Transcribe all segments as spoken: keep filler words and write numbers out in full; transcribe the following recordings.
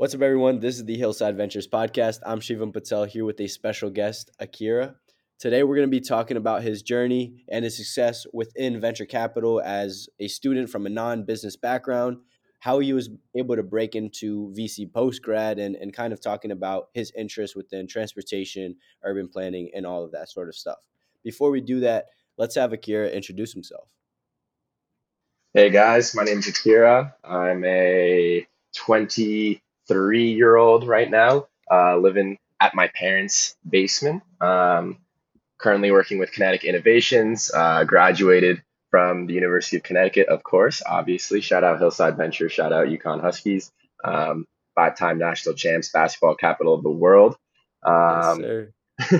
What's up, everyone? This is the Hillside Ventures podcast. I'm Shivam Patel here with a special guest, Akira. Today, we're going to be talking about his journey and his success within venture capital as a student from a non-business background, how he was able to break into V C post-grad, and, and kind of talking about his interest within transportation, urban planning, and all of that sort of stuff. Before we do that, let's have Akira introduce himself. Hey guys, my name's Akira. I'm a twenty-three year old right now, uh, living at my parents' basement. Um, currently working with Kinetic Innovations, uh, graduated from the University of Connecticut, of course, obviously. Shout out Hillside Venture, shout out UConn Huskies, um, five time national champs, basketball capital of the world. Yes, Um, sir.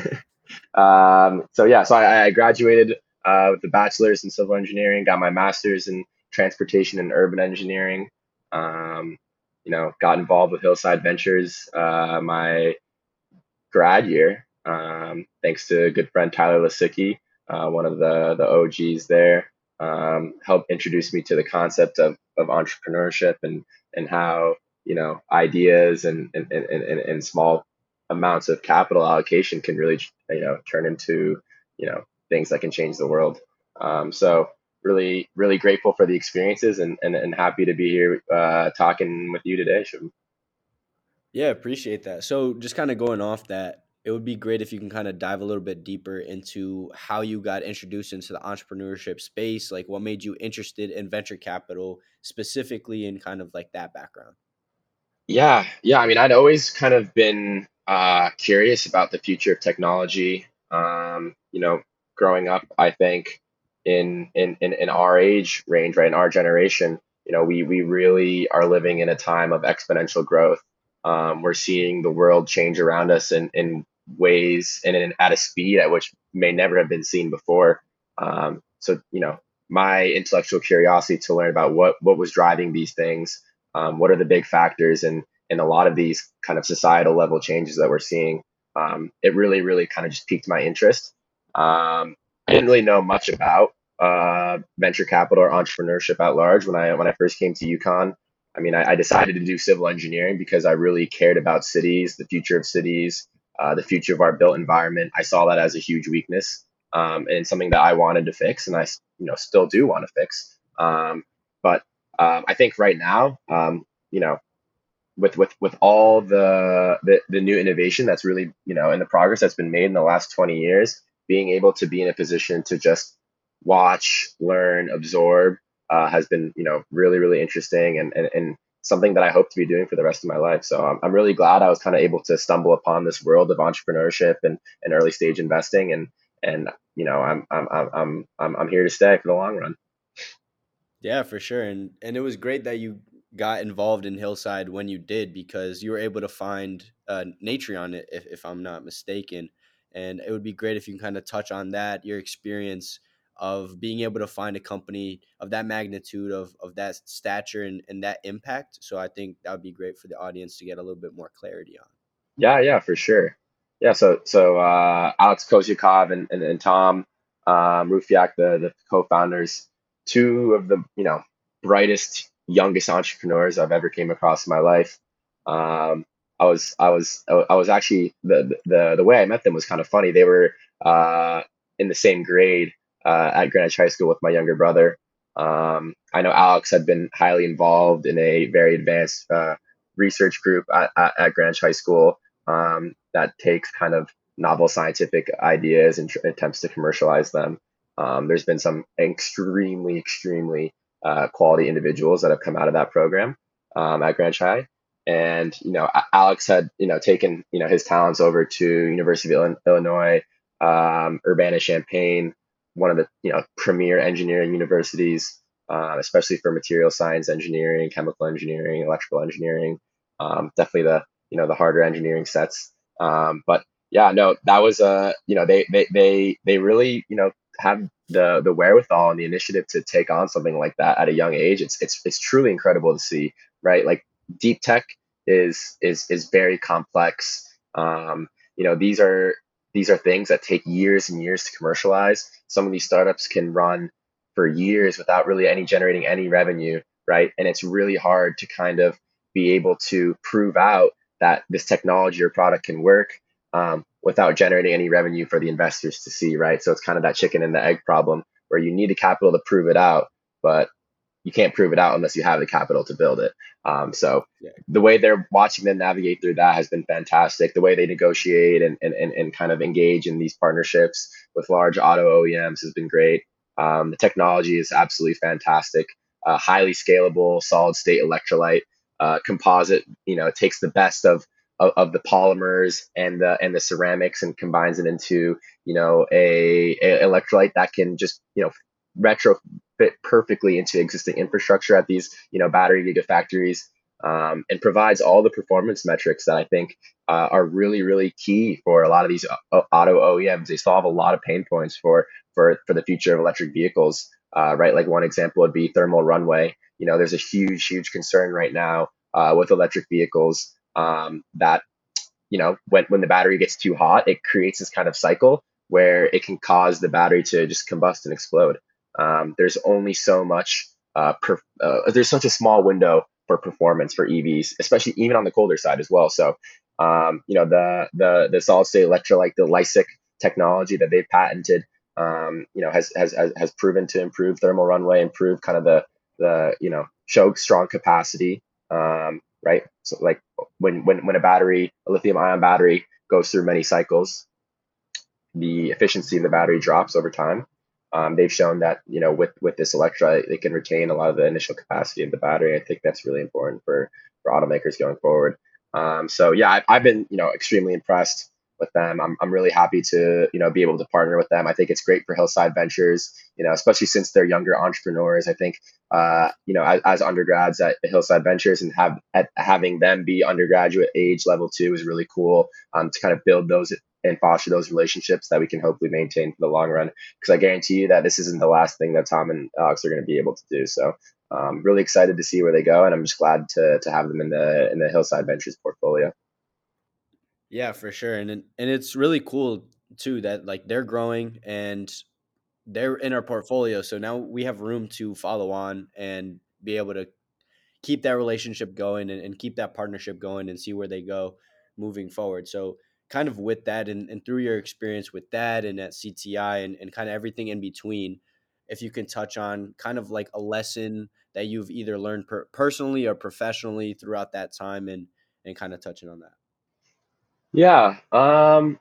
um, so yeah, so I, I graduated uh, with a bachelor's in civil engineering, got my master's in transportation and urban engineering. Um, you know, got involved with Hillside Ventures uh, my grad year, um, thanks to a good friend Tyler Lasicki, uh, one of the the O Gs there. Um, helped introduce me to the concept of, of entrepreneurship and and how you know ideas and and, and, and, and small amounts of capital allocation can really you know turn into you know things that can change the world. Um, so really really grateful for the experiences and and, and happy to be here uh, talking with you today. Shiv. Yeah, appreciate that. So, just kind of going off that, it would be great if you can kind of dive a little bit deeper into how you got introduced into the entrepreneurship space, like what made you interested in venture capital specifically in kind of like that background. Yeah, yeah. I mean, I'd always kind of been uh, curious about the future of technology. Um, you know, growing up, I think in in in, in our age range, right, in our generation, you know, we we really are living in a time of exponential growth. Um, we're seeing the world change around us in in ways and in, at a speed at which may never have been seen before. Um, so, you know, my intellectual curiosity to learn about what what was driving these things, um, what are the big factors in in a lot of these kind of societal level changes that we're seeing. Um, it really, really kind of just piqued my interest. Um, I didn't really know much about uh, venture capital or entrepreneurship at large when I when I first came to UConn. I mean, I, I decided to do civil engineering because I really cared about cities, the future of cities, uh, the future of our built environment. I saw that as a huge weakness, um, and something that I wanted to fix, and I you know still do want to fix. Um, but um, I think right now, um, you know, with with with all the, the the new innovation that's really you know and the progress that's been made in the last twenty years, being able to be in a position to just watch, learn, absorb uh, has been you know really really interesting and, and and something that I hope to be doing for the rest of my life. So I'm, I'm really glad I was kind of able to stumble upon this world of entrepreneurship and, and early stage investing, and and you know I'm I'm I'm I'm I'm I'm here to stay for the long run. Yeah, for sure. And and it was great that you got involved in Hillside when you did because you were able to find uh, nature on it, if, if I'm not mistaken. And it would be great if you can kind of touch on that, your experience of being able to find a company of that magnitude, of, of that stature and, and that impact. So I think that would be great for the audience to get a little bit more clarity on. Yeah, yeah, for sure. Yeah, so so uh, Alex Kozyakov and, and, and Tom um, Rufiak, the the co-founders, two of the you know brightest, youngest entrepreneurs I've ever came across in my life. Um, I was I was I was actually the the the way I met them was kind of funny. They were uh, in the same grade uh, at Greenwich High School with my younger brother. Um, I know Alex had been highly involved in a very advanced uh, research group at, at, at Greenwich High School um, that takes kind of novel scientific ideas and tr- attempts to commercialize them. Um, there's been some extremely, extremely uh, quality individuals that have come out of that program um, at Greenwich High. And you know, Alex had you know taken you know his talents over to University of Illinois, um, Urbana-Champaign, one of the you know premier engineering universities, uh, especially for material science engineering, chemical engineering, electrical engineering. Um, definitely the you know the harder engineering sets. Um, but yeah, no, that was uh you know they they they they really you know have the the wherewithal and the initiative to take on something like that at a young age. It's it's it's truly incredible to see, right? Like deep tech is is is very complex. Um, you know these are these are things that take years and years to commercialize. Some of these startups can run for years without really any generating any revenue, right? And it's really hard to kind of be able to prove out that this technology or product can work um, without generating any revenue for the investors to see, right? So it's kind of that chicken and the egg problem where you need the capital to prove it out, but you can't prove it out unless you have the capital to build it. Um, so Yeah. the way they're watching them navigate through that has been fantastic. The way they negotiate and, and, and, and kind of engage in these partnerships with large auto O E Ms has been great. Um, the technology is absolutely fantastic, uh, highly scalable, solid state electrolyte, uh, composite. You know, it takes the best of, of of the polymers and the and the ceramics and combines it into you know a, a electrolyte that can just you know retro fit perfectly into existing infrastructure at these, you know, battery gigafactories, um, and provides all the performance metrics that I think uh, are really, really key for a lot of these o- auto O E Ms. They solve a lot of pain points for for for the future of electric vehicles. Uh, right, like one example would be thermal runaway. You know, there's a huge, huge concern right now uh, with electric vehicles um, that you know when when the battery gets too hot, it creates this kind of cycle where it can cause the battery to just combust and explode. Um, there's only so much uh, per, uh, there's such a small window for performance for E Vs, especially even on the colder side as well. So um, you know the the the solid state electrolyte, the LISIC technology that they've patented, um, you know has, has has has proven to improve thermal runaway, improve kind of the the you know show strong capacity, um, right? So like when when when a battery, a lithium ion battery, goes through many cycles, the efficiency of the battery drops over time. Um, they've shown that you know with with this electrolyte, they can retain a lot of the initial capacity of the battery. I think that's really important for for automakers going forward. Um, so yeah, I've, I've been you know extremely impressed with them. I'm I'm really happy to you know be able to partner with them. I think it's great for Hillside Ventures, you know, especially since they're younger entrepreneurs. I think uh, you know as, as undergrads at Hillside Ventures and have at having them be undergraduate age level two is really cool um, to kind of build those and foster those relationships that we can hopefully maintain for the long run. Because I guarantee you that this isn't the last thing that Tom and Alex are going to be able to do. So um, really excited to see where they go, and I'm just glad to to have them in the in the Hillside Ventures portfolio. Yeah, for sure. And and it's really cool too that like they're growing and they're in our portfolio. So now we have room to follow on and be able to keep that relationship going and, and keep that partnership going and see where they go moving forward. So kind of with that and, and through your experience with that and at C T I and, and kind of everything in between, if you can touch on kind of like a lesson that you've either learned per- personally or professionally throughout that time and and kind of touching on that. Yeah. Um,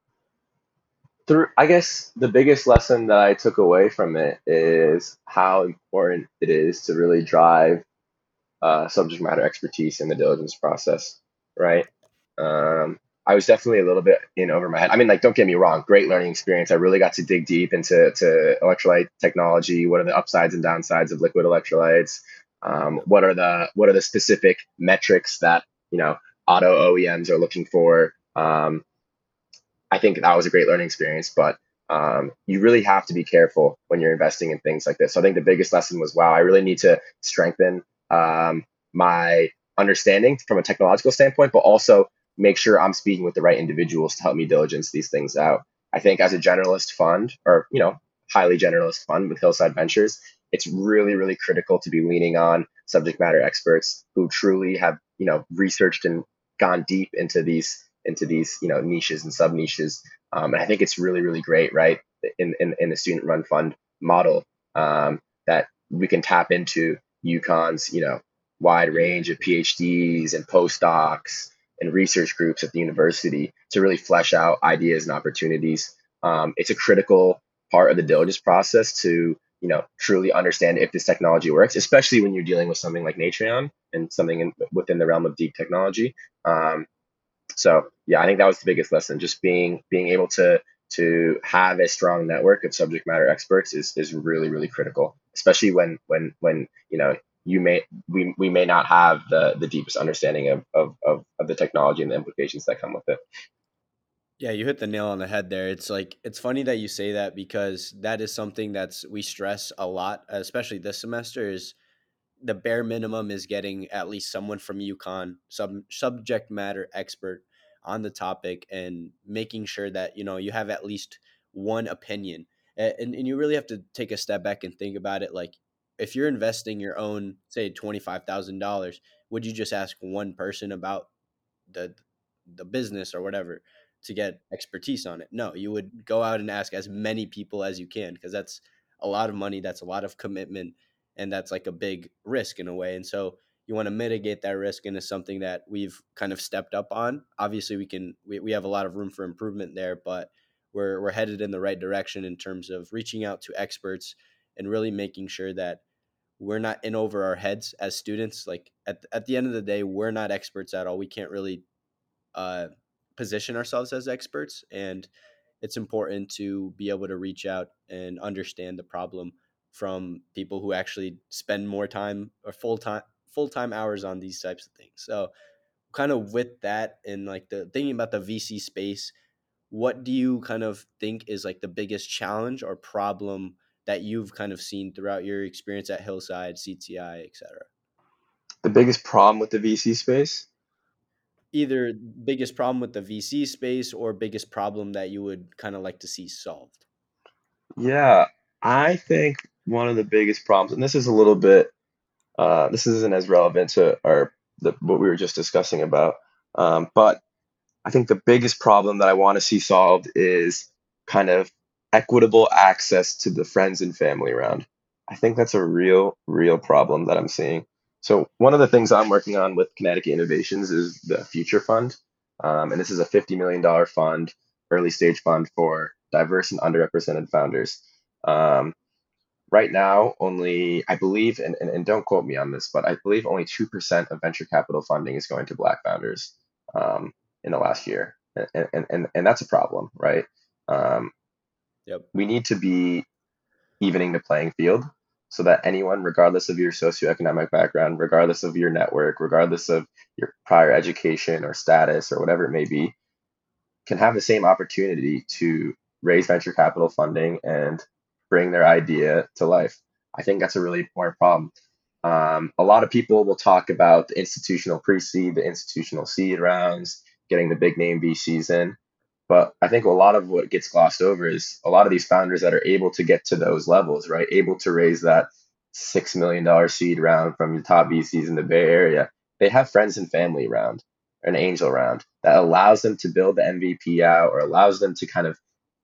through, I guess the biggest lesson that I took away from it is how important it is to really drive uh, subject matter expertise in the diligence process, right? Um, I was definitely a little bit in over my head. I mean, like, don't get me wrong, great learning experience. I really got to dig deep into to electrolyte technology. What are the upsides and downsides of liquid electrolytes? Um, Yep. what are the what are the specific metrics that you know auto O E Ms are looking for? Um, I think that was a great learning experience, but um, you really have to be careful when you're investing in things like this. So I think the biggest lesson was, wow, I really need to strengthen um, my understanding from a technological standpoint, but also make sure I'm speaking with the right individuals to help me diligence these things out. I think as a generalist fund, or you know, highly generalist fund with Hillside Ventures, it's really, really critical to be leaning on subject matter experts who truly have you know researched and gone deep into these into these you know niches and sub niches. Um, and I think it's really really great, right? In in, in the student run fund model, um, that we can tap into UConn's you know wide Yeah. range of PhDs and postdocs and research groups at the university to really flesh out ideas and opportunities. Um, it's a critical part of the diligence process to you know truly understand if this technology works, especially when you're dealing with something like Natreon and something in, within the realm of deep technology. Um, so yeah, I think that was the biggest lesson. Just being being able to to have a strong network of subject matter experts is is really really critical, especially when when when you know you may we, we may not have the the deepest understanding of, of of of the technology and the implications that come with it. Yeah, you hit the nail on the head there. It's like it's funny that you say that because that is something that's we stress a lot, especially this semester is the bare minimum is getting at least someone from UConn, some subject matter expert on the topic and making sure that, you know, you have at least one opinion. And, and you really have to take a step back and think about it. Like if you're investing your own, say, twenty-five thousand dollars, would you just ask one person about the the business or whatever to get expertise on it? No, you would go out and ask as many people as you can, because that's a lot of money, that's a lot of commitment, and that's like a big risk in a way. And so you want to mitigate that risk into something that we've kind of stepped up on. Obviously, we can we, we have a lot of room for improvement there, but we're we're headed in the right direction in terms of reaching out to experts and really making sure that we're not in over our heads as students. Like at at the end of the day, we're not experts at all. We can't really uh, position ourselves as experts, and it's important to be able to reach out and understand the problem from people who actually spend more time or full time full time hours on these types of things. So, kind of with that and like the thinking about the V C space, what do you kind of think is like the biggest challenge or problem that you've kind of seen throughout your experience at Hillside, C T I, et cetera? The biggest problem with the V C space? Either biggest problem with the V C space or biggest problem that you would kind of like to see solved. Yeah, I think one of the biggest problems, and this is a little bit, uh, this isn't as relevant to our the, what we were just discussing about, um, but I think the biggest problem that I want to see solved is kind of equitable access to the friends and family round. I think that's a real, real problem that I'm seeing. So one of the things I'm working on with Connecticut Innovations is the Future Fund. Um, and this is a fifty million dollars fund, early stage fund for diverse and underrepresented founders. Um, right now, only, I believe, and, and, and don't quote me on this, but I believe only two percent of venture capital funding is going to Black founders um, in the last year. And, and, and, and that's a problem, right? Um, Yep. we need to be evening the playing field so that anyone, regardless of your socioeconomic background, regardless of your network, regardless of your prior education or status or whatever it may be, can have the same opportunity to raise venture capital funding and bring their idea to life. I think that's a really important problem. Um, a lot of people will talk about the institutional pre-seed, the institutional seed rounds, getting the big name V Cs in. But I think a lot of what gets glossed over is a lot of these founders that are able to get to those levels, right? Able to raise that six million dollars seed round from the top V Cs in the Bay Area. They have friends and family around, an angel round that allows them to build the M V P out or allows them to kind of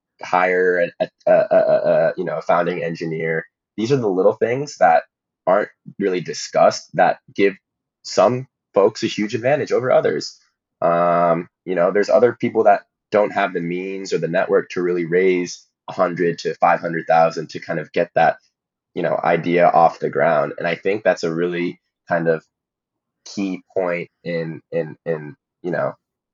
hire a, a, a, a you know a founding engineer. These are the little things that aren't really discussed that give some folks a huge advantage over others. Um, you know, there's other people that don't have the means or the network to really raise a hundred to five hundred thousand to kind of get that you know idea off the ground. And I think that's a really kind of key point in in in you know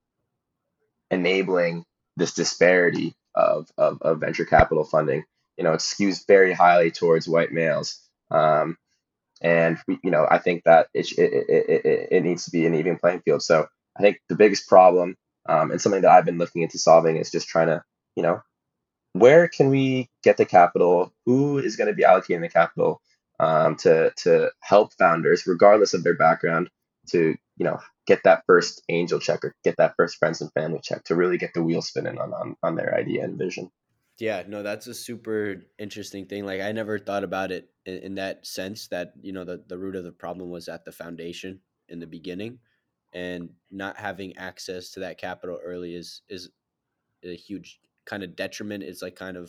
enabling this disparity of, of, of venture capital funding. You know, it skews very highly towards white males. Um, and, we, you know, I think that it, it, it, it, it needs to be an even playing field. So I think the biggest problem um, and something that I've been looking into solving is just trying to, you know, where can we get the capital? Who is going to be allocating the capital um, to, to help founders, regardless of their background, to, you know, get that first angel check or get that first friends and family check to really get the wheel spinning on, on, on their idea and vision. Yeah, no, that's a super interesting thing. Like I never thought about it in, in that sense that, you know, the, the root of the problem was at the foundation in the beginning, and not having access to that capital early is, is a huge kind of detriment. It's like kind of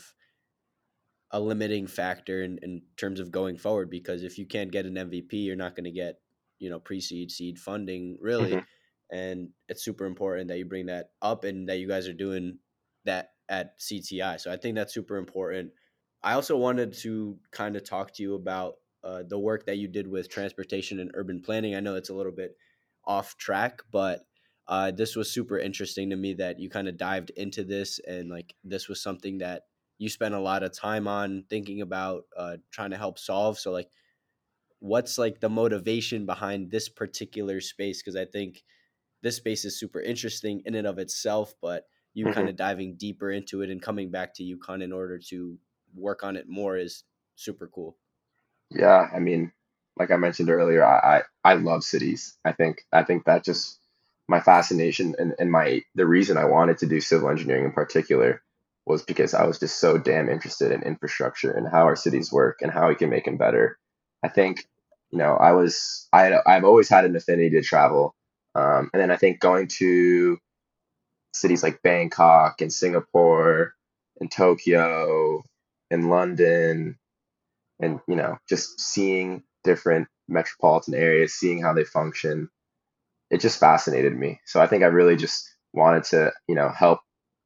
a limiting factor in, in terms of going forward, because if you can't get an M V P, you're not going to get, you know, pre-seed, seed funding really. Mm-hmm. And it's super important that you bring that up and that you guys are doing that at C T I. So I think that's super important. I also wanted to kind of talk to you about uh, the work that you did with transportation and urban planning. I know it's a little bit off track, but uh, this was super interesting to me that you kind of dived into this, and like this was something that you spent a lot of time on thinking about, uh, trying to help solve. So like, what's like the motivation behind this particular space? Because I think this space is super interesting in and of itself, but you Mm-hmm. kind of diving deeper into it and coming back to UConn in order to work on it more is super cool. Yeah, I mean, like I mentioned earlier, I, I, I love cities. I think I think that just my fascination and, and my the reason I wanted to do civil engineering in particular was because I was just so damn interested in infrastructure and how our cities work and how we can make them better. I think, you know, I was I I've always had an affinity to travel. Um, and then I think going to cities like Bangkok and Singapore and Tokyo and London and, you know, just seeing different metropolitan areas, seeing how they function, it just fascinated me. So I think I really just wanted to, you know, help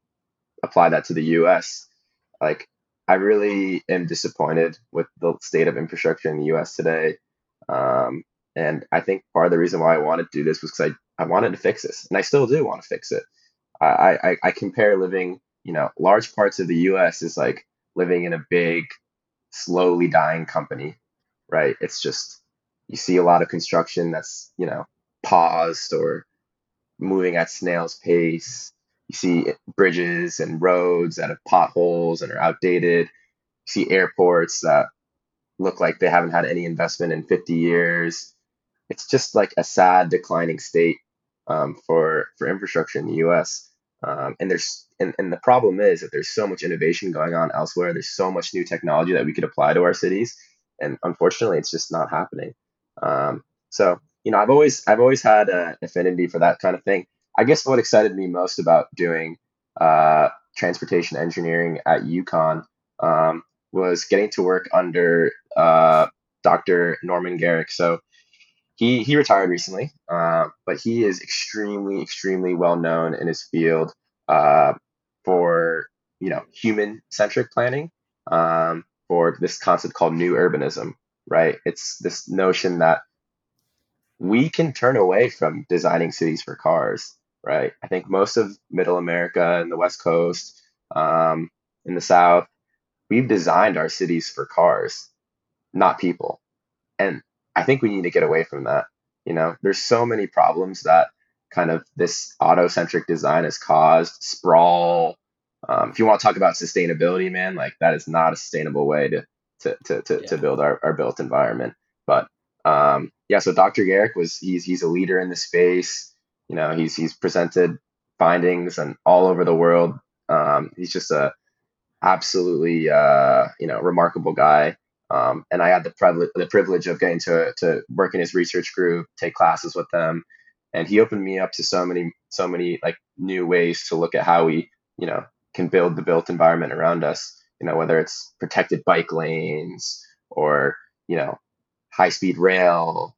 apply that to the U S. Like, I really am disappointed with the state of infrastructure in the U S today. Um, and I think part of the reason why I wanted to do this was because I, I wanted to fix this, and I still do want to fix it. I, I, I compare living, you know, large parts of the U S is like living in a big, slowly dying company, right? It's just, you see a lot of construction that's, you know, paused or moving at snail's pace. You see bridges and roads that have potholes and are outdated. You see airports that look like they haven't had any investment in fifty years. It's just like a sad declining state um, for for infrastructure in the U S. Um, and there's and, and the problem is that there's so much innovation going on elsewhere. There's so much new technology that we could apply to our cities, and unfortunately, it's just not happening. Um, so you know, I've always I've always had an affinity for that kind of thing. I guess what excited me most about doing uh, transportation engineering at UConn um, was getting to work under uh, Doctor Norman Garrick. So he he retired recently, uh, but he is extremely extremely well known in his field uh, for you know human centric planning, um, for this concept called new urbanism. Right, it's this notion that we can turn away from designing cities for cars. Right, I think most of Middle America and the West Coast, um, in the South, we've designed our cities for cars, not people. And I think we need to get away from that. You know, there's so many problems that kind of this auto-centric design has caused. Sprawl. Um, if you want to talk about sustainability, man, like that is not a sustainable way to to to to, to Yeah. build our, our built environment. But um, yeah, so Doctor Garrick was he's he's a leader in the space. You know, he's he's presented findings and all over the world. Um, he's just a absolutely uh, you know remarkable guy. Um, and I had the privilege the privilege of getting to to work in his research group, take classes with them, and he opened me up to so many so many like new ways to look at how we you know can build the built environment around us. You know whether it's protected bike lanes or you know high speed rail,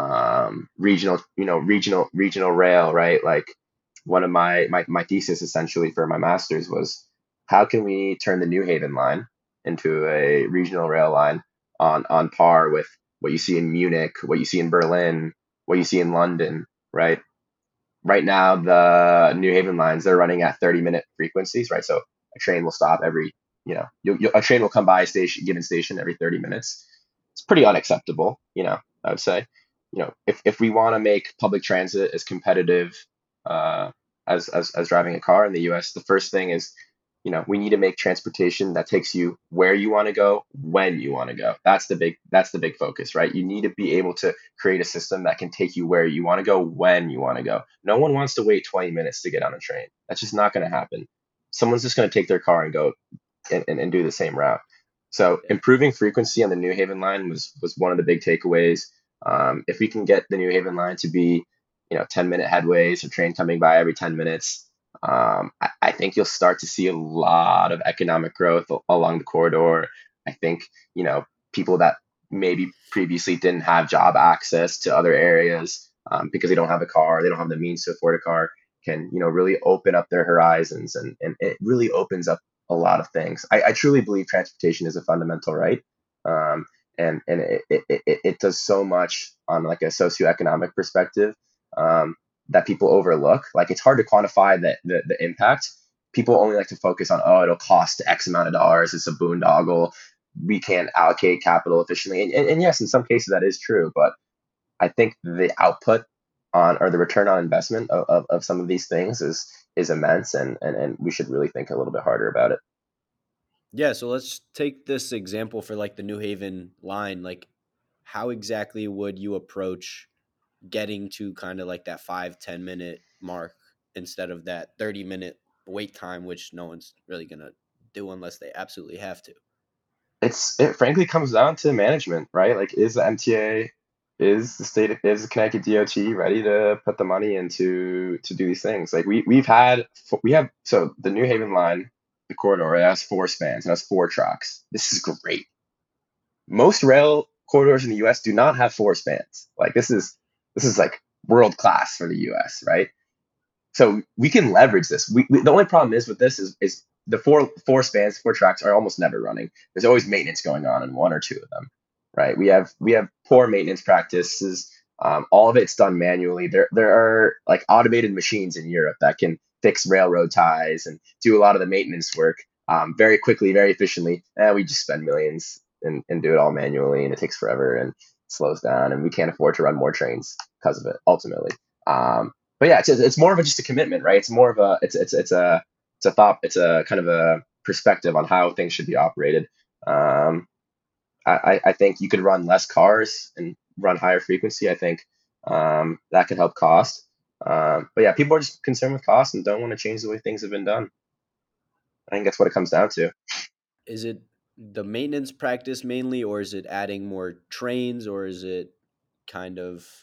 um, regional you know regional regional rail, right? Like one of my, my my thesis essentially for my master's was how can we turn the New Haven line into a regional rail line on on par with what you see in Munich, what you see in Berlin, what you see in London, right? Right now, the New Haven lines they're running at thirty minute frequencies, right? So a train will stop every, you know, you, you, a train will come by a station, given station every thirty minutes. It's pretty unacceptable, you know. I would say, you know, if if we want to make public transit as competitive uh, as, as as driving a car in the U S, the first thing is you know we need to make transportation that takes you where you want to go when you want to go. That's the big that's the big focus, right? You need to be able to create a system that can take you where you want to go when you want to go. No one wants to wait twenty minutes to get on a train. That's just not going to happen. Someone's just going to take their car and go and, and, and do the same route. So Yeah. improving frequency on the New Haven line was was one of the big takeaways. Um, if we can get the New Haven line to be you know ten minute headways, a train coming by every ten minutes, um, I, I think you'll start to see a lot of economic growth along the corridor. I think, you know, people that maybe previously didn't have job access to other areas um, because they don't have a car, they don't have the means to afford a car, can, you know, really open up their horizons and, and it really opens up a lot of things. I, I truly believe transportation is a fundamental right. Um, and and it, it, it, it does so much on like a socioeconomic perspective. Um, that people overlook. Like it's hard to quantify the, the, the impact. People only like to focus on, oh, it'll cost X amount of dollars. It's a boondoggle. We can't allocate capital efficiently. And, and, and yes, in some cases that is true. But I think the output on or the return on investment of, of, of some of these things is is immense. And, and, and we should really think a little bit harder about it. Yeah, so let's take this example for like the New Haven line. Like, how exactly would you approach getting to kind of like that five ten minute mark instead of that thirty minute wait time, which no one's really gonna do unless they absolutely have to? it's it frankly comes down to management, right? Like, is the M T A, is the state, is the Connecticut D O T ready to put the money into to do these things? Like, we we've had we have so the New Haven line, the corridor, it has four spans, it has four tracks. This is great. Most rail corridors in the U S do not have four spans. Like, this is this is like world class for the U S, right? So we can leverage this. We, we the only problem is with this is is the four four spans, four tracks are almost never running. There's always maintenance going on in one or two of them, right? We have we have poor maintenance practices. Um, all of it's done manually. There there are like automated machines in Europe that can fix railroad ties and do a lot of the maintenance work um, very quickly, very efficiently. And we just spend millions and, and do it all manually, and it takes forever and slows down, and we can't afford to run more trains because of it ultimately. Um, but yeah, it's it's more of a, just a commitment, right? It's more of a it's it's it's a it's a thought, it's a kind of a perspective on how things should be operated. Um, I I think you could run less cars and run higher frequency. I think um, that could help cost. Um, but yeah, people are just concerned with cost and don't want to change the way things have been done. I think that's what it comes down to. Is it the maintenance practice mainly, or is it adding more trains, or is it kind of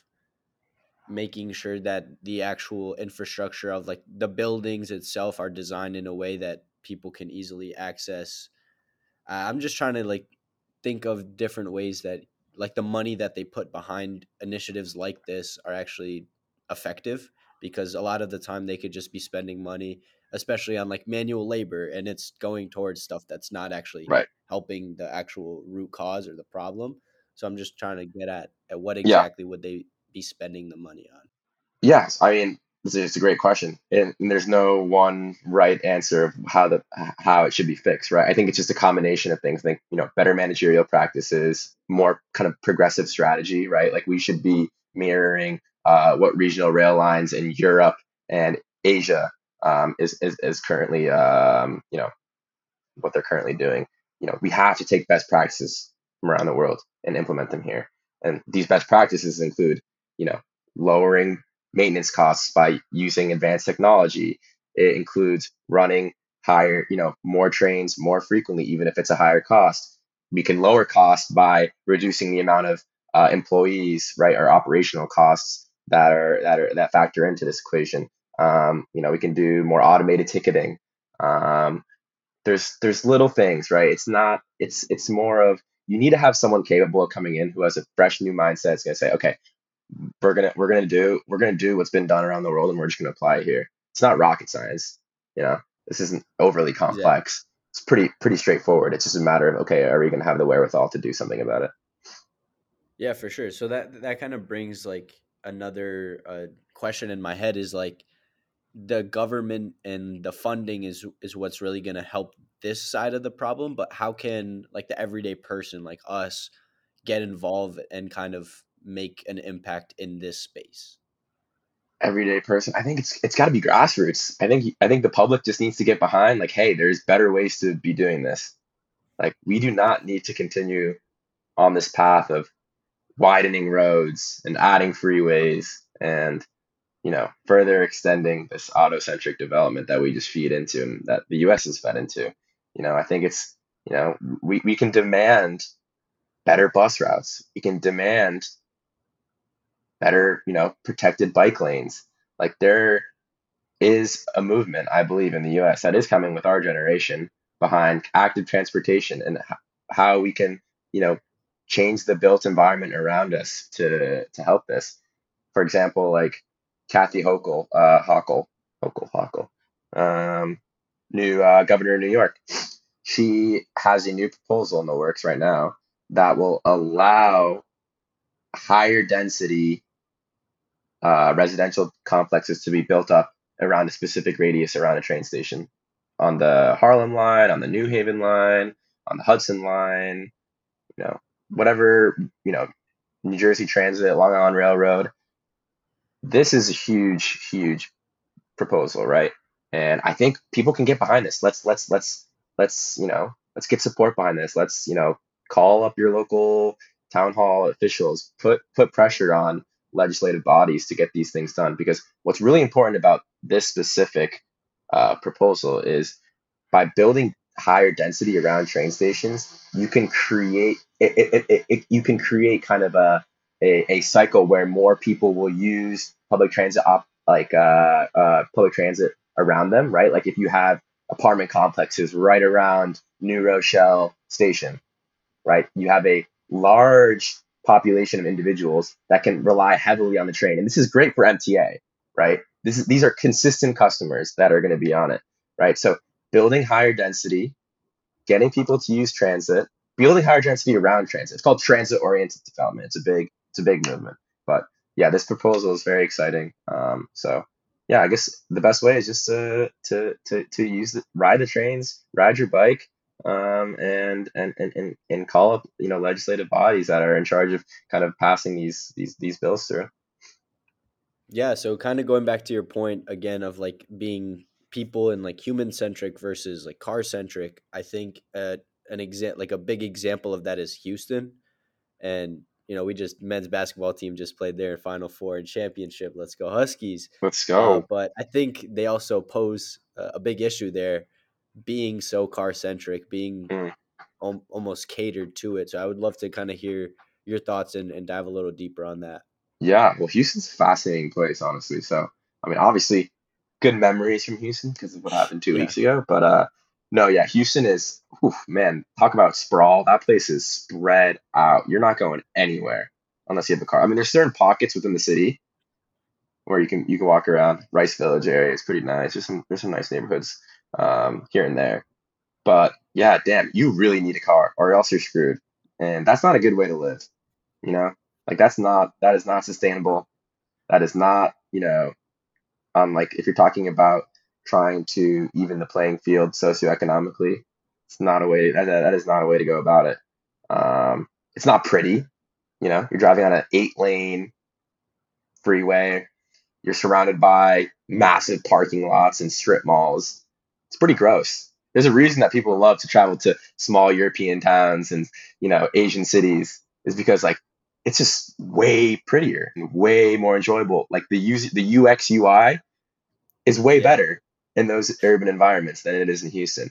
making sure that the actual infrastructure of like the buildings itself are designed in a way that people can easily access? uh, I'm just trying to like think of different ways that like the money that they put behind initiatives like this are actually effective, because a lot of the time they could just be spending money especially on like manual labor, and it's going towards stuff that's not actually Right. helping the actual root cause or the problem. So I'm just trying to get at, at what Yeah. exactly would they be spending the money on? Yes, I mean, it's a, it's a great question, and, and there's no one right answer of how the how it should be fixed, right? I think it's just a combination of things. I think, you know, better managerial practices, more kind of progressive strategy, right? Like, we should be mirroring uh, what regional rail lines in Europe and Asia um, is, is is currently um, you know, what they're currently doing. You know, we have to take best practices from around the world and implement them here. And these best practices include, you know, lowering maintenance costs by using advanced technology. It includes running higher, you know, more trains more frequently, even if it's a higher cost. We can lower costs by reducing the amount of uh, employees, right, or operational costs that are that are that factor into this equation. Um, you know, we can do more automated ticketing. Um, there's there's little things, right? It's not it's it's more of, you need to have someone capable of coming in who has a fresh new mindset. It's gonna say, okay, we're gonna we're gonna do we're gonna do what's been done around the world, and we're just gonna apply it here. It's not rocket science, you know. This isn't overly Exactly. complex. It's pretty pretty straightforward. It's just a matter of, okay, are we gonna have the wherewithal to do something about it? Yeah, for sure. So that that kind of brings like another uh, question in my head is like the government and the funding is is what's really going to help this side of the problem, but how can like the everyday person like us get involved and kind of make an impact in this space? Everyday person, I think it's it's got to be grassroots. I think I think the public just needs to get behind, like, hey, there's better ways to be doing this. Like, we do not need to continue on this path of widening roads and adding freeways and, you know, further extending this auto-centric development that we just feed into and that the U S is fed into. You know, I think it's, you know, we, we can demand better bus routes. We can demand better, you know, protected bike lanes. Like, there is a movement, I believe, in the U S that is coming with our generation behind active transportation and h- how we can, you know, change the built environment around us to to help this. For example, like Kathy Hochul, uh, Hochul, Hochul, Hochul, um, new uh, governor of New York. She has a new proposal in the works right now that will allow higher density uh, residential complexes to be built up around a specific radius around a train station on the Harlem line, on the New Haven line, on the Hudson line, you know, whatever, you know, New Jersey Transit, Long Island Railroad. This is a huge, huge proposal, right? And I think people can get behind this. Let's let's let's let's you know let's get support behind this. Let's, you know, call up your local town hall officials, put put pressure on legislative bodies to get these things done. Because what's really important about this specific uh, proposal is by building higher density around train stations, you can create it, it, it, it, you can create kind of a, a a cycle where more people will use public transit op, like uh, uh, public transit around them, right? Like if you have apartment complexes right around New Rochelle station, right? You have a large population of individuals that can rely heavily on the train. And this is great for M T A, right? This is, these are consistent customers that are going to be on it, right? So building higher density, getting people to use transit, building higher density around transit. It's called transit oriented development. It's a big, it's a big movement. But yeah, this proposal is very exciting. Um, so yeah, I guess the best way is just to to to to use the ride the trains, ride your bike, um, and and and and and call up you know legislative bodies that are in charge of kind of passing these these these bills through. Yeah, so kind of going back to your point again of like being people and like human centric versus like car centric, I think uh, an exa- like a big example of that is Houston. And you know, we just men's basketball team just played their Final Four and championship. Let's go Huskies! Let's Uh, go. but I think they also pose a a big issue there, being so car centric, being Mm. al- almost catered to it. So I would love to kind of hear your thoughts and, and dive a little deeper on that. Yeah, well, Houston's a fascinating place, honestly. So, I mean, obviously, good memories from Houston because of what happened two Yeah, weeks ago. But uh, no, yeah, Houston is, whew, man, talk about sprawl. That place is spread out. You're not going anywhere unless you have a car. I mean, there's certain pockets within the city where you can you can walk around. Rice Village area is pretty nice. There's some there's some nice neighborhoods um, here and there. But yeah, damn, you really need a car or else you're screwed. And that's not a good way to live. You know, like that's not that is not sustainable. That is not, you know, um, like if you're talking about trying to even the playing field socioeconomically, it's not a way. That, that is not a way to go about it. Um, it's not pretty. You know, you're driving on an eight lane freeway. You're surrounded by massive parking lots and strip malls. It's pretty gross. There's a reason that people love to travel to small European towns and you know Asian cities is because like it's just way prettier and way more enjoyable. Like the U the U X U I is way yeah. better in those urban environments than it is in Houston.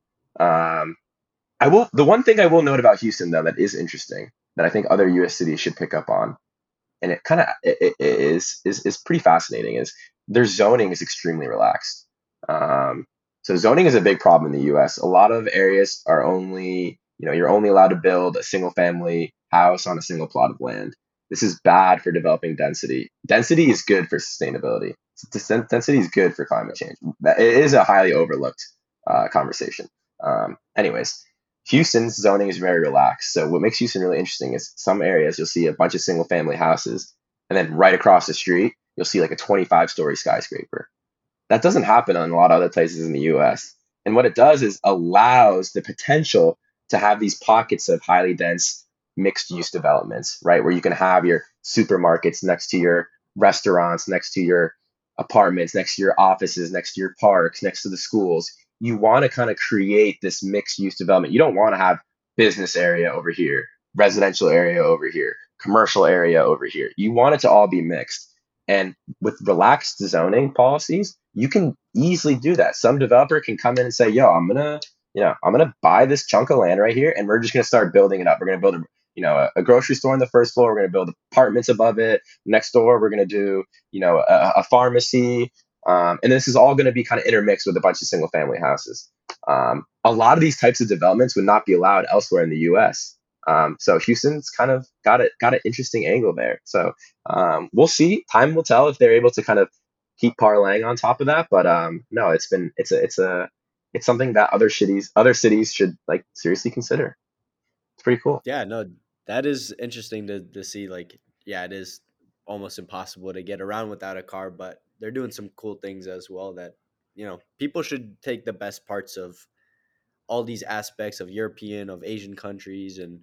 Um, I will. The one thing I will note about Houston though that is interesting that I think other U S cities should pick up on, and it kind of it, it is is is pretty fascinating. Is their zoning is extremely relaxed. Um, so zoning is a big problem in the U S. A lot of areas are only you know you're only allowed to build a single family house on a single plot of land. This is bad for developing density. Density is good for sustainability. Density is good for climate change. It is a highly overlooked uh, conversation. Um, anyways, Houston's zoning is very relaxed. So what makes Houston really interesting is some areas you'll see a bunch of single family houses, and then right across the street you'll see like a twenty-five story skyscraper. That doesn't happen in a lot of other places in the U S. And what it does is allows the potential to have these pockets of highly dense mixed use developments, right? Where you can have your supermarkets next to your restaurants, next to your apartments, next to your offices, next to your parks, next to the schools. You want to kind of create this mixed use development. You don't want to have business area over here, residential area over here, commercial area over here. You want it to all be mixed. And with relaxed zoning policies, you can easily do that. Some developer can come in and say, "Yo, I'm gonna, you know, I'm gonna buy this chunk of land right here, and we're just gonna start building it up. We're gonna build a, you know, a, a grocery store on the first floor. We're gonna build apartments above it. Next door, we're gonna do, you know, a, a pharmacy, um, and this is all gonna be kind of intermixed with a bunch of single family houses. Um, a lot of these types of developments would not be allowed elsewhere in the U S. Um, so Houston's kind of got it, got an interesting angle there. So um, we'll see. Time will tell if they're able to kind of keep parlaying on top of that. But um, no, it's been it's a it's a it's something that other cities other cities should like seriously consider. It's pretty cool. Yeah, no, that is interesting to to see. Like, yeah, it is almost impossible to get around without a car, but they're doing some cool things as well that, you know, people should take the best parts of all these aspects of European, of Asian countries and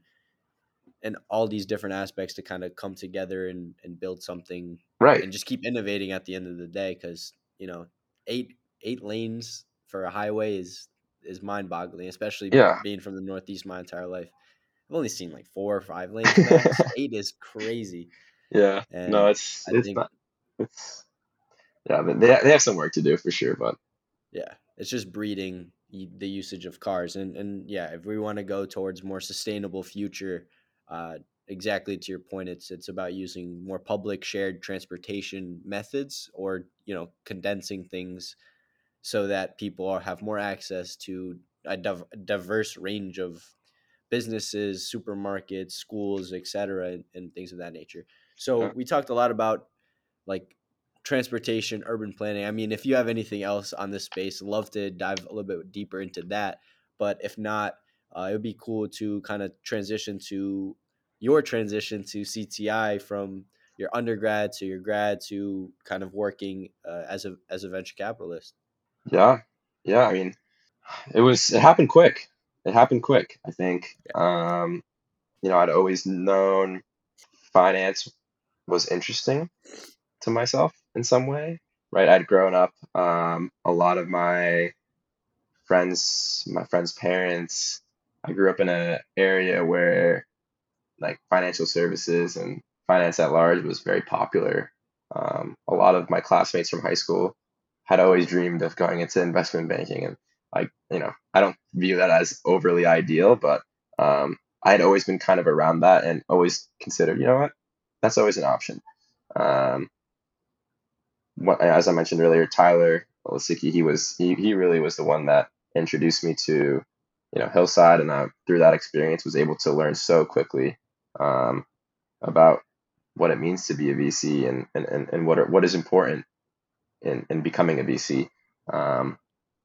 and all these different aspects to kind of come together and and build something Right. and just keep innovating at the end of the day because, you know, eight eight lanes for a highway is is mind-boggling, especially Yeah. being from the Northeast my entire life. I've only seen like four or five lanes max. Eight is crazy, Yeah. No, and it's I it's think not. It's yeah. They they have some work to do for sure, but yeah, it's just breeding the usage of cars. And and yeah, if we want to go towards more sustainable future, uh, exactly to your point, it's it's about using more public shared transportation methods, or you know, condensing things so that people are, have more access to a div- diverse range of businesses, supermarkets, schools, et cetera, and, and things of that nature. So Yeah. we talked a lot about like transportation, urban planning. I mean, if you have anything else on this space, I'd love to dive a little bit deeper into that. But if not, uh, it would be cool to kind of transition to your transition to C T I from your undergrad to your grad to kind of working uh, as a as a venture capitalist. Yeah. Yeah. I mean, it was it happened quick. It happened quick. I think. Um, you know, I'd always known finance was interesting to myself in some way, right? I'd grown up, um, a lot of my friends, my friends' parents, I grew up in a area where like financial services and finance at large was very popular. Um, a lot of my classmates from high school had always dreamed of going into investment banking, and like, you know, I don't view that as overly ideal, but um, I had always been kind of around that and always considered, you know what, that's always an option. Um, what, as I mentioned earlier, Tyler Olasicki, he was he, he really was the one that introduced me to, you know, Hillside, and I, through that experience, was able to learn so quickly um, about what it means to be a V C, and and, and, and what are, what is important in, in becoming a V C. Um,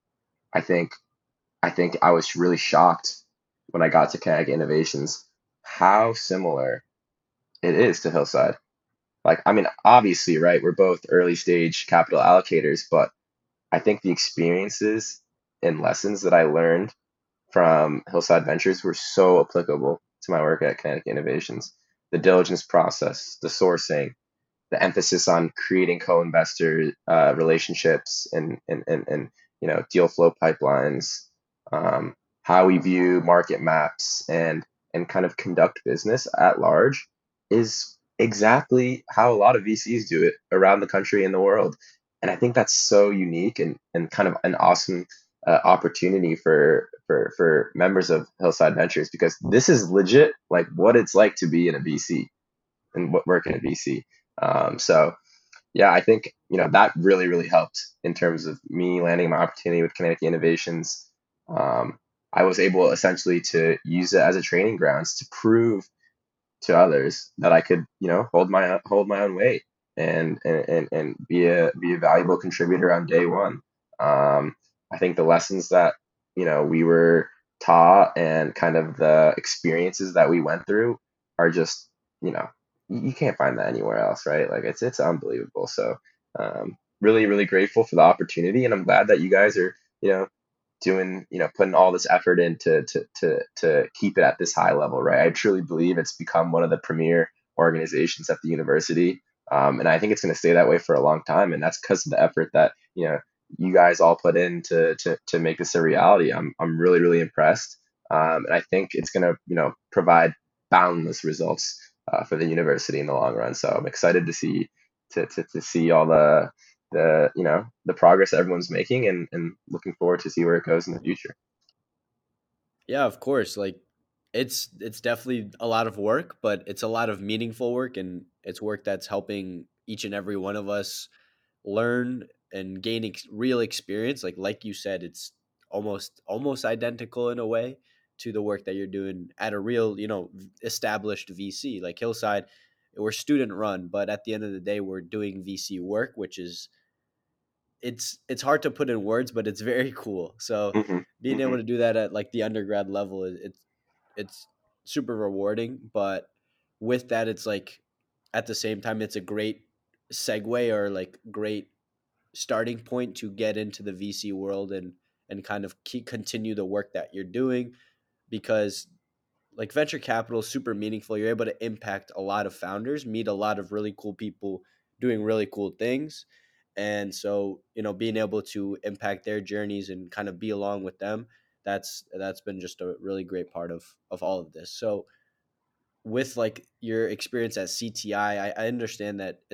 I think I think I was really shocked when I got to Kinetic Innovations how similar it is to Hillside. Like, I mean, obviously, right? We're both early stage capital allocators, but I think the experiences and lessons that I learned from Hillside Ventures were so applicable to my work at Kinetic Innovations. The diligence process, the sourcing, the emphasis on creating co-investor uh, relationships, and, and and and you know, deal flow pipelines, um, how we view market maps, and and kind of conduct business at large is exactly how a lot of V Cs do it around the country and the world. And I think that's so unique, and, and kind of an awesome uh, opportunity for, for for members of Hillside Ventures, because this is legit like what it's like to be in a V C and what work in a V C. Um, so yeah, I think, you know, that really really helped in terms of me landing my opportunity with Kinetic Innovations. Um, I was able essentially to use it as a training grounds to prove to others that I could, you know, hold my hold my own weight, and and and be a be a valuable contributor on day one. Um, I think the lessons that, you know, we were taught, and kind of the experiences that we went through are just, you know, you, you can't find that anywhere else, right? Like, it's it's unbelievable. So um, really really grateful for the opportunity, and I'm glad that you guys are, you know, doing, you know, putting all this effort in to to to to keep it at this high level, right? I truly believe it's become one of the premier organizations at the university, um, and I think it's going to stay that way for a long time. And that's because of the effort that, you know, you guys all put in to to to make this a reality. I'm I'm really really impressed, um, and I think it's going to, you know, provide boundless results uh, for the university in the long run. So I'm excited to see to to, to see all the the you know, the progress everyone's making, and and looking forward to see where it goes in the future. Yeah, of course. Like it's it's definitely a lot of work, but it's a lot of meaningful work, and it's work that's helping each and every one of us learn and gain ex- real experience. Like like you said, it's almost almost identical in a way to the work that you're doing at a real, you know, v- established V C like Hillside. We're student run, but at the end of the day, we're doing V C work, which is it's it's hard to put in words, but it's very cool. So Hmm. being able Hmm. to do that at like the undergrad level, it, it's it's super rewarding. But with that, it's like at the same time, it's a great segue, or like great starting point to get into the V C world, and and kind of keep continue the work that you're doing, because like venture capital is super meaningful. You're able to impact a lot of founders, meet a lot of really cool people doing really cool things. And so, you know, being able to impact their journeys and kind of be along with them, that's that's been just a really great part of of all of this. So with like your experience at C T I, I, I understand that it's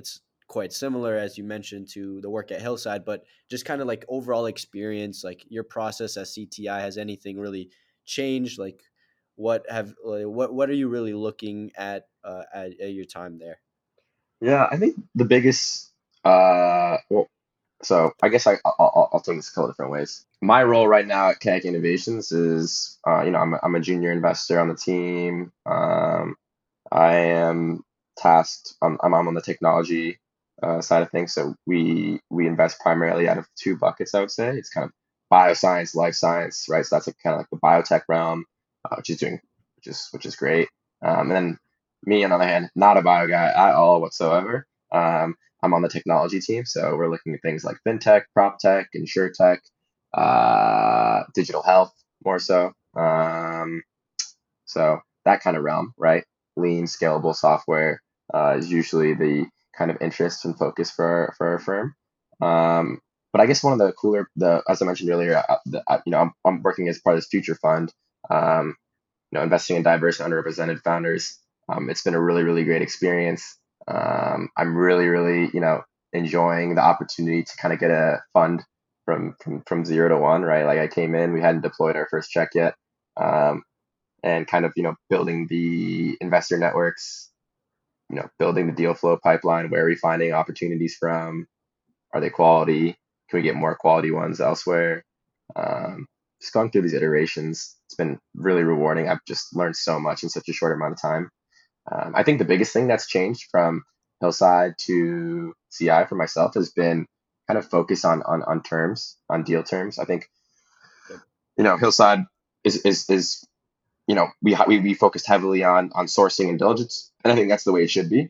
quite similar, as you mentioned, to the work at Hillside, but just kind of like overall experience, like your process as C T I, has anything really changed? Like, what have like, what what are you really looking at uh, at, at your time there? Yeah, I think the biggest, uh, well, so I guess I, I'll, I'll I'll take this a couple different ways. My role right now at Kayak Innovations is, uh, you know, I'm a, I'm a junior investor on the team. Um, I am tasked, I'm, I'm on the technology uh, side of things. So we we invest primarily out of two buckets, I would say. It's kind of bioscience, life science, right? So that's like, kind of like the biotech realm, uh, which is doing, which is which is great. Um, and then me, on the other hand, not a bio guy at all whatsoever. Um, I'm on the technology team, so we're looking at things like fintech, prop tech, insure tech, uh, digital health, more so. Um, so that kind of realm, right? Lean, scalable software uh, is usually the kind of interest and focus for for our firm. Um, but I guess one of the cooler, the as I mentioned earlier, uh, the, uh, you know, I'm, I'm working as part of this future fund. Um, you know, investing in diverse and underrepresented founders. Um, it's been a really, really great experience. Um, I'm really, really, you know, enjoying the opportunity to kind of get a fund from from from zero to one, right? Like I came in, we hadn't deployed our first check yet. Um, and kind of, you know, building the investor networks, you know, building the deal flow pipeline. Where are we finding opportunities from? Are they quality? Can we get more quality ones elsewhere? Um, just going through these iterations, it's been really rewarding. I've just learned so much in such a short amount of time. Um, I think the biggest thing that's changed from Hillside to C I for myself has been kind of focus on on on terms, on deal terms. I think, Yep. you know, Hillside is is is you know, we we we focused heavily on on sourcing and diligence, and I think that's the way it should be.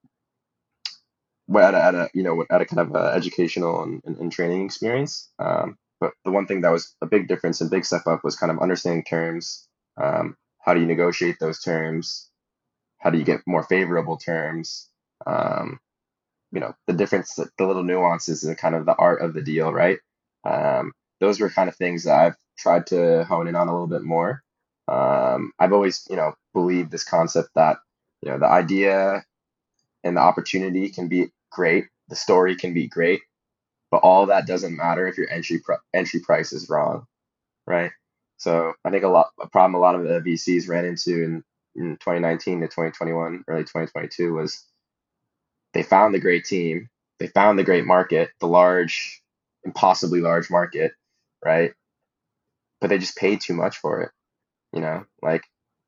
At a, at a you know at a kind of uh educational and, and, and training experience. Um, but the one thing that was a big difference and big step up was kind of understanding terms. Um, how do you negotiate those terms? How do you get more favorable terms? Um, you know, the difference, the little nuances, and kind of the art of the deal, right? Um, those were kind of things that I've tried to hone in on a little bit more. Um, I've always, you know, believed this concept that, you know, the idea and the opportunity can be great, the story can be great, but all that doesn't matter if your entry pr- entry price is wrong, right? So I think a lot a problem a lot of the V Cs ran into in, in twenty nineteen to twenty twenty-one, early twenty twenty-two was they found the great team, they found the great market, the large, impossibly large market, right? But they just paid too much for it, you know? Yep. Like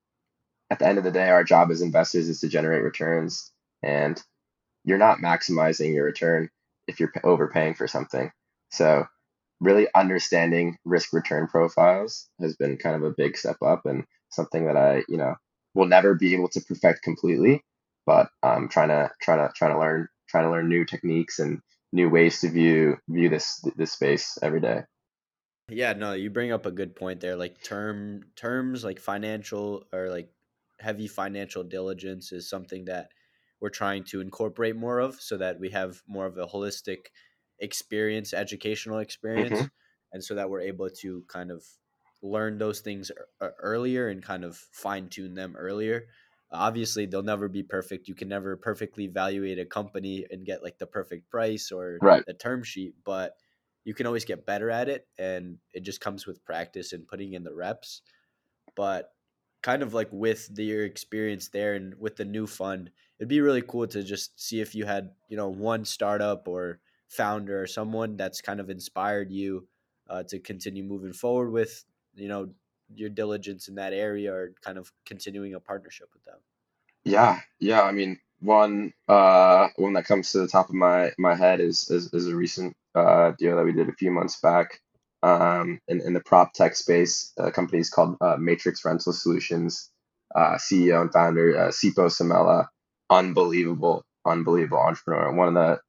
at the end of the day, our job as investors is to generate returns, and you're not maximizing your return if you're overpaying for something. So really understanding risk return profiles has been kind of a big step up, and something that I, you know, will never be able to perfect completely, but I'm trying to trying to trying to learn trying to learn new techniques and new ways to view view this this space every day. Yeah, no, you bring up a good point there. Like term terms, like financial or like heavy financial diligence is something that we're trying to incorporate more of, so that we have more of a holistic experience, educational hmm experience, and so that we're able to kind of learn those things e- e- earlier and kind of fine tune them earlier. Obviously, they'll never be perfect. You can never perfectly evaluate a company and get like the perfect price or Right. the term sheet, but you can always get better at it, and it just comes with practice and putting in the reps. But kind of like with the, your experience there and with the new fund, it'd be really cool to just see if you had, you know, one startup or founder or someone that's kind of inspired you uh, to continue moving forward with, you know, your diligence in that area, or kind of continuing a partnership with them. Yeah, yeah. I mean, one uh one that comes to the top of my my head is is, is a recent uh deal that we did a few months back. Um, in, in the prop tech space, the company is called uh, Matrix Rental Solutions. Uh, C E O and founder uh, Sipo Samela, unbelievable, unbelievable entrepreneur. One of the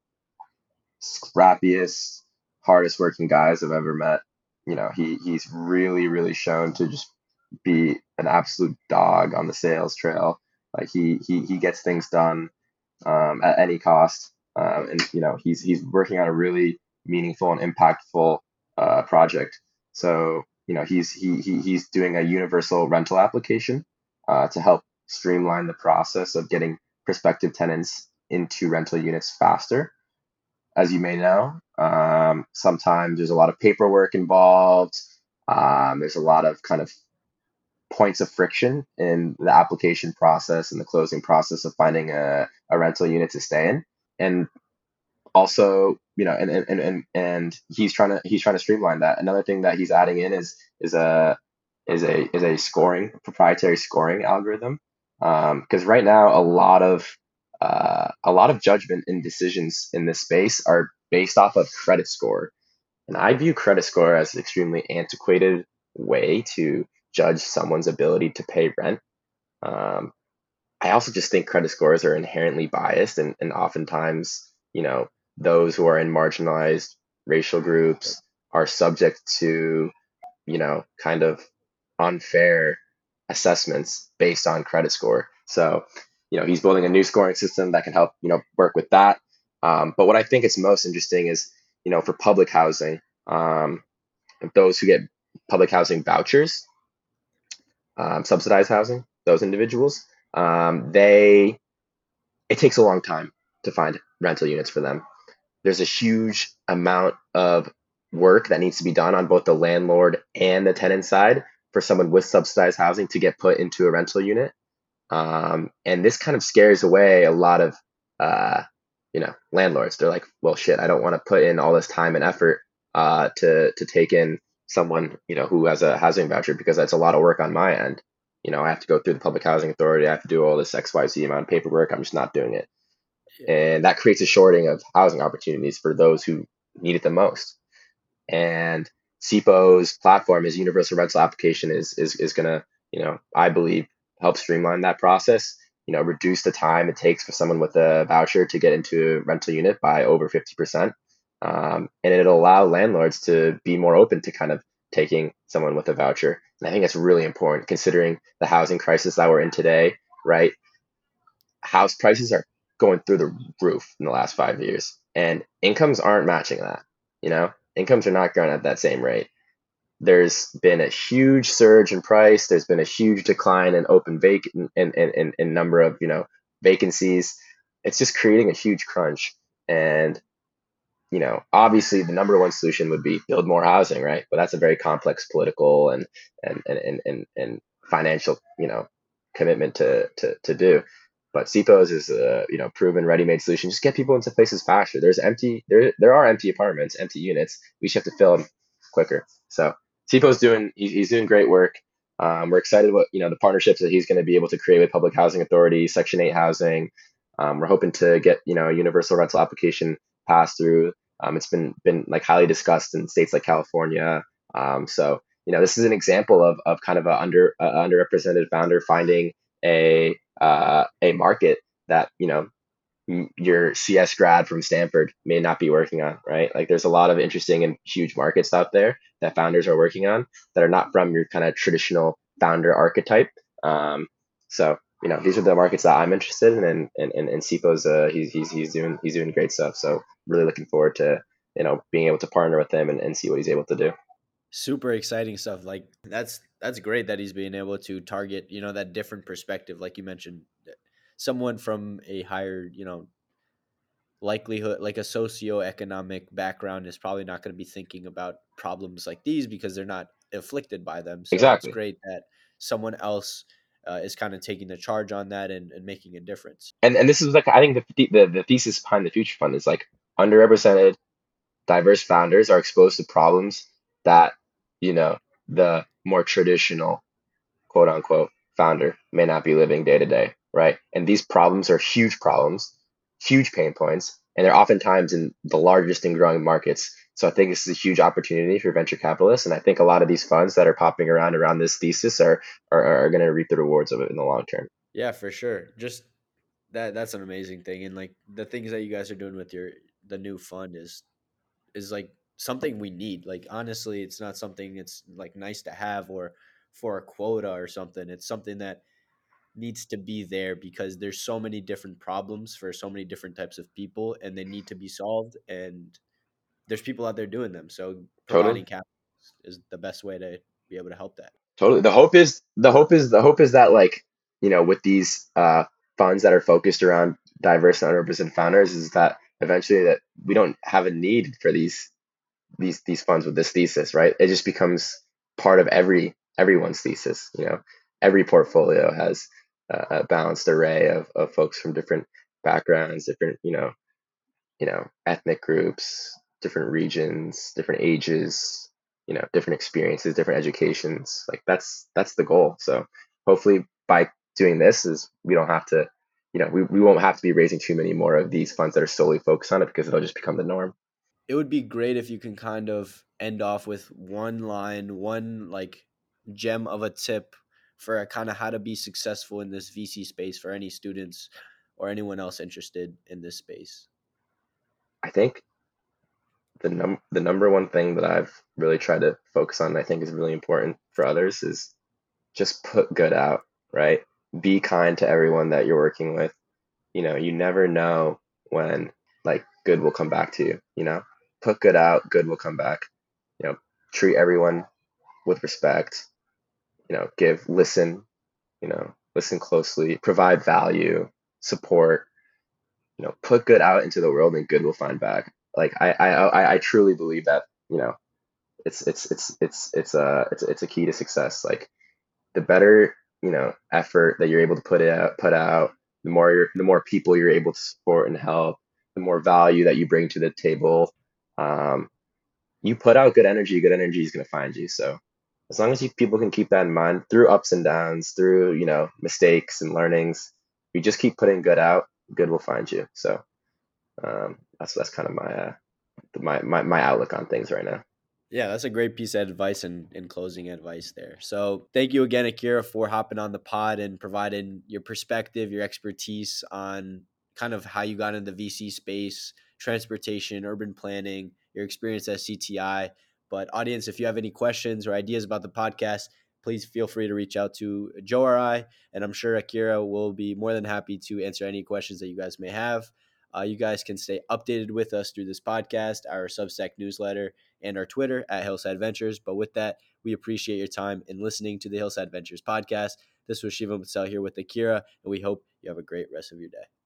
scrappiest, hardest working guys I've ever met. You know, he he's really, really shown to just be an absolute dog on the sales trail. Like he he he gets things done um, at any cost, um, and you know he's he's working on a really meaningful and impactful uh, project. So you know he's he, he he's doing a universal rental application uh, to help streamline the process of getting prospective tenants into rental units faster, as you may know. Um, sometimes there's a lot of paperwork involved. Um, there's a lot of kind of points of friction in the application process and the closing process of finding a, a rental unit to stay in. And also, you know, and, and and and he's trying to he's trying to streamline that. Another thing that he's adding in is is a is a is a scoring proprietary scoring algorithm. Because right now a lot of uh, a lot of judgment and decisions in this space are based off of credit score, and I view credit score as an extremely antiquated way to judge someone's ability to pay rent. Um, I also just think credit scores are inherently biased, and, and oftentimes, you know, those who are in marginalized racial groups are subject to, you know, kind of unfair assessments based on credit score. So, you know, he's building a new scoring system that can help, you know, work with that. Um, but what I think is most interesting is, you know, for public housing, um, those who get public housing vouchers, um, subsidized housing, those individuals, um, they it takes a long time to find rental units for them. There's a huge amount of work that needs to be done on both the landlord and the tenant side for someone with subsidized housing to get put into a rental unit. Um, and this kind of scares away a lot of, uh, you know, landlords. They're like, well, shit, I don't want to put in all this time and effort uh, to to take in someone, you know, who has a housing voucher, because that's a lot of work on my end. You know, I have to go through the public housing authority. I have to do all this X Y Z amount of paperwork. I'm just not doing it, Yeah. and that creates a shorting of housing opportunities for those who need it the most. And SIPO's platform, his universal rental application, is is is gonna, you know, I believe, help streamline that process. You know, reduce the time it takes for someone with a voucher to get into a rental unit by over fifty percent. Um, and it'll allow landlords to be more open to kind of taking someone with a voucher. And I think it's really important considering the housing crisis that we're in today, right? House prices are going through the roof in the last five years, and incomes aren't matching that. You know, incomes are not growing at that same rate. There's been a huge surge in price. There's been a huge decline in open vacant in, in, in, in number of, you know, vacancies. It's just creating a huge crunch. And, you know, obviously the number one solution would be build more housing, right? But that's a very complex political and and and and, and, and financial, you know, commitment to to to do. But SIPO's is a, you know, proven ready-made solution. Just get people into places faster. There's empty there there are empty apartments, empty units. We just have to fill them quicker. So SIPO's doing he's, he's doing great work. Um, we're excited what, you know, the partnerships that he's going to be able to create with public housing authorities, Section eight housing. Um, we're hoping to get, you know, a universal rental application passed through. Um, it's been been like highly discussed in states like California. Um, so, you know, this is an example of, of kind of a under uh, underrepresented founder finding a uh, a market that, you know, your C S grad from Stanford may not be working on, right? Like there's a lot of interesting and huge markets out there that founders are working on that are not from your kind of traditional founder archetype. Um, so, you know, these are the markets that I'm interested in, and and and, and SIPO's uh, he's he's he's doing he's doing great stuff. So really looking forward to, you know, being able to partner with him and, and see what he's able to do. Super exciting stuff. Like that's that's great that he's being able to target, you know, that different perspective. Like you mentioned, someone from a higher, you know, likelihood, like a socioeconomic background, is probably not going to be thinking about problems like these because they're not afflicted by them. So it's Exactly. great that someone else uh, is kind of taking the charge on that and, and making a difference. And and this is like, I think the the, the thesis behind the Future Fund is like underrepresented diverse founders are exposed to problems that, you know, the more traditional quote unquote founder may not be living day to day, right? And these problems are huge problems, huge pain points, and they're oftentimes in the largest and growing markets. So I think this is a huge opportunity for venture capitalists, and I think a lot of these funds that are popping around around this thesis are are, are going to reap the rewards of it in the long term. Yeah, for sure. Just that that's an amazing thing. And like the things that you guys are doing with your the new fund is is like something we need. Like honestly, it's not something it's like nice to have or for a quota or something. It's something that needs to be there because there's so many different problems for so many different types of people and they need to be solved, and there's people out there doing them. So Totally. providing capital is the best way to be able to help that. Totally. The hope is the hope is the hope is that, like, you know, with these uh funds that are focused around diverse and underrepresented founders is that eventually that we don't have a need for these these these funds with this thesis, right? It just becomes part of every everyone's thesis. You know, every portfolio has a, a balanced array of, of folks from different backgrounds, different you know you know ethnic groups, different regions, different ages, you know, different experiences, different educations. Like that's that's the goal. So hopefully by doing this is we don't have to, you know, we, we won't have to be raising too many more of these funds that are solely focused on it because it'll just become the norm. It would be great if you can kind of end off with one line, one like gem of a tip for kind of how to be successful in this V C space for any students or anyone else interested in this space. I think the num the number one thing that I've really tried to focus on, and I think is really important for others, is just put good out, right? Be kind to everyone that you're working with. You know, you never know when like good will come back to you, you know? Put good out, good will come back. You know, treat everyone with respect, you know, give, listen, you know, listen closely, provide value, support, you know, put good out into the world and good will find back. Like I I I, I truly believe that, you know, it's it's it's it's it's a it's it's a key to success. Like the better, you know, effort that you're able to put it out, put out, the more you're, the more people you're able to support and help, the more value that you bring to the table. Um, you put out good energy, good energy is going to find you. So as long as you, people can keep that in mind through ups and downs, through, you know, mistakes and learnings, you just keep putting good out, good will find you. So um, that's that's kind of my, uh, my my my outlook on things right now. Yeah, that's a great piece of advice and, and closing advice there. So thank you again, Akira, for hopping on the pod and providing your perspective, your expertise on kind of how you got into the V C space, transportation, urban planning, your experience at C T I. But audience, if you have any questions or ideas about the podcast, please feel free to reach out to Joe or I, and I'm sure Akira will be more than happy to answer any questions that you guys may have. Uh, you guys can stay updated with us through this podcast, our Substack newsletter, and our Twitter at Hillside Ventures. But with that, we appreciate your time in listening to the Hillside Ventures podcast. This was Shivam Patel here with Akira, and we hope you have a great rest of your day.